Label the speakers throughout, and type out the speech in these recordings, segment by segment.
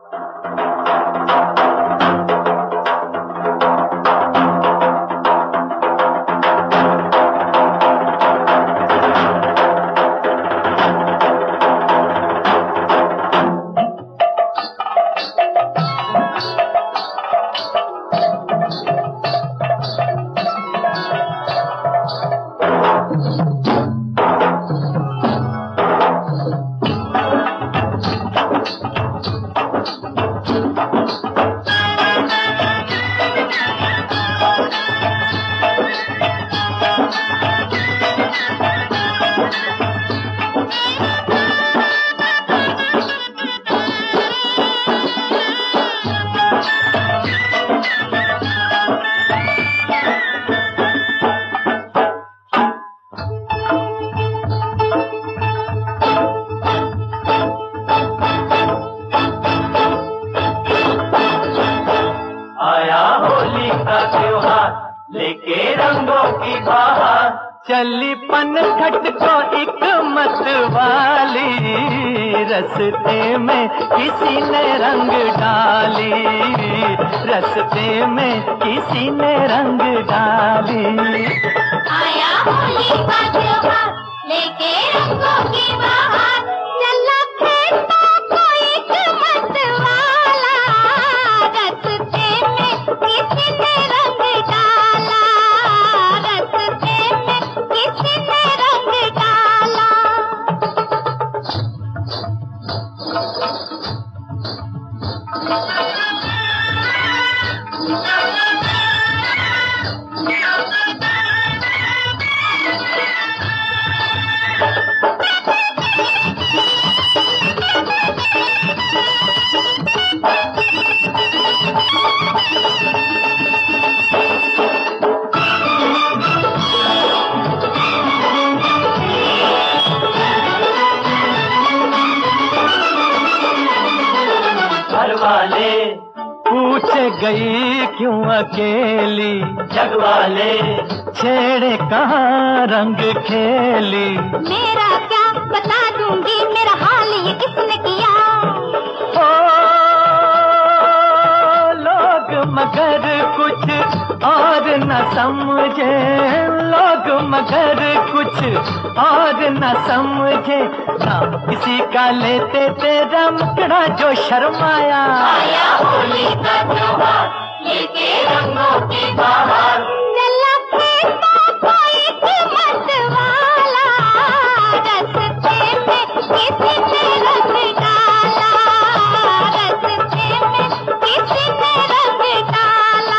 Speaker 1: लेके रंगों की बहार,
Speaker 2: चली पनघट को एक मत वाली, रस्ते में किसी ने रंग डाली, रस्ते में किसी ने रंग डाली।
Speaker 3: आया होली का त्योहार लेके रंगों की बहार, चला फेंकता कोई मत वाला, रस्ते में किसी ने रंग डाला, रस्ते में किसी ने रंग डाला।
Speaker 1: वाले
Speaker 2: पूछे गई क्यों अकेली,
Speaker 1: जग वाले
Speaker 2: छेड़े कहाँ रंग खेली।
Speaker 3: मेरा क्या बता दूंगी, मेरा हाल ये किसने किया।
Speaker 2: ओ लोग मगर कुछ और न समझे, लोग मगर कुछ और न समझे, नाम किसी का लेते तेरा मुकड़ा जो शर्माया।
Speaker 1: आया होली का त्योहार लेके रंगों की बहार,
Speaker 3: चला फेंकता कोई मत वाला, रस्ते में किसी ने रंग डाला, रस्ते में किसी ने रंग डाला।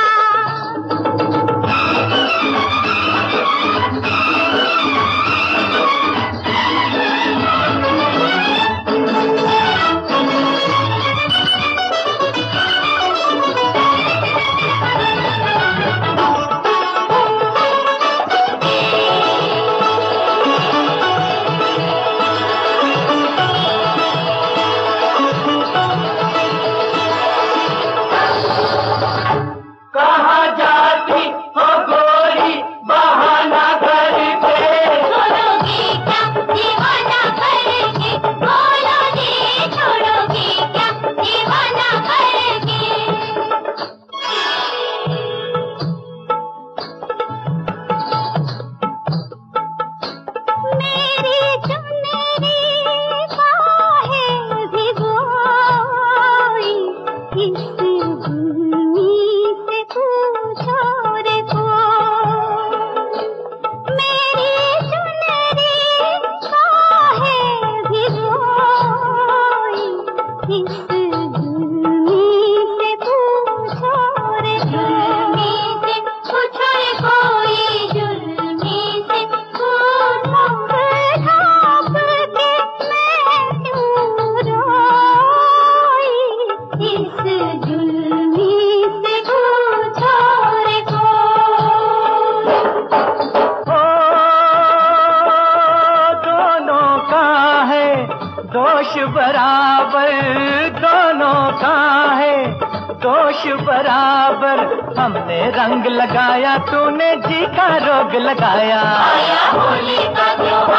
Speaker 2: दोष बराबर दोनों का है, दोष बराबर। हमने रंग लगाया, तूने जी का रोग लगाया।
Speaker 1: आया होली का त्योहार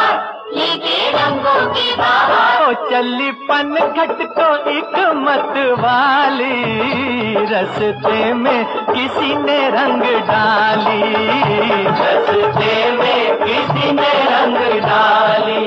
Speaker 1: लेके रंगों की बाहर।
Speaker 2: ओ चली पन घट को एक मत वाली, रस्ते में किसी ने रंग डाली, रस्ते में किसी ने रंग डाली।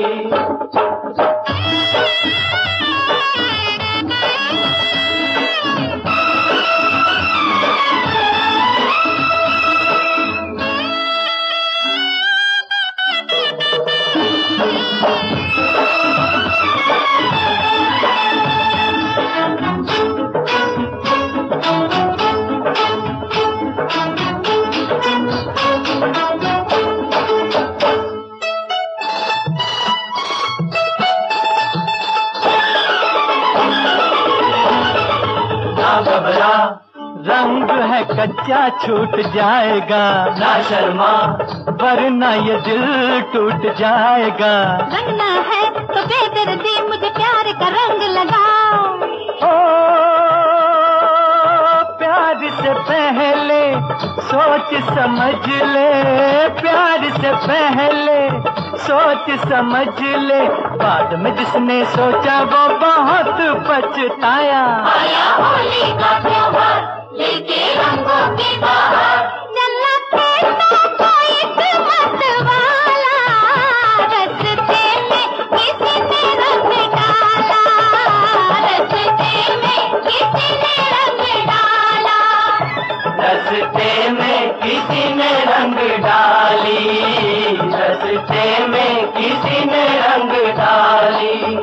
Speaker 2: घबरा, रंग है कच्चा छूट जाएगा, ना शर्मा वरना ये दिल टूट जाएगा।
Speaker 3: रंगना है तो बेदर्दी मुझे प्यार का रंग लगाओ।
Speaker 2: ओ प्यार से पहले सोच समझ ले, प्यार से पहले सोच समझ ले, बाद में जिसने सोचा वो बहुत पछताया।
Speaker 1: आया होली का त्योहार, लेके रंगों की बाहर।
Speaker 3: चला खेलता कोई मत वाला, रस्ते में किसी ने रंग डाला, रस्ते में किसी ने रंग डाला,
Speaker 2: रस्ते में किसी ने रंग डाली, रस्ते में किसी ने रंग डाली।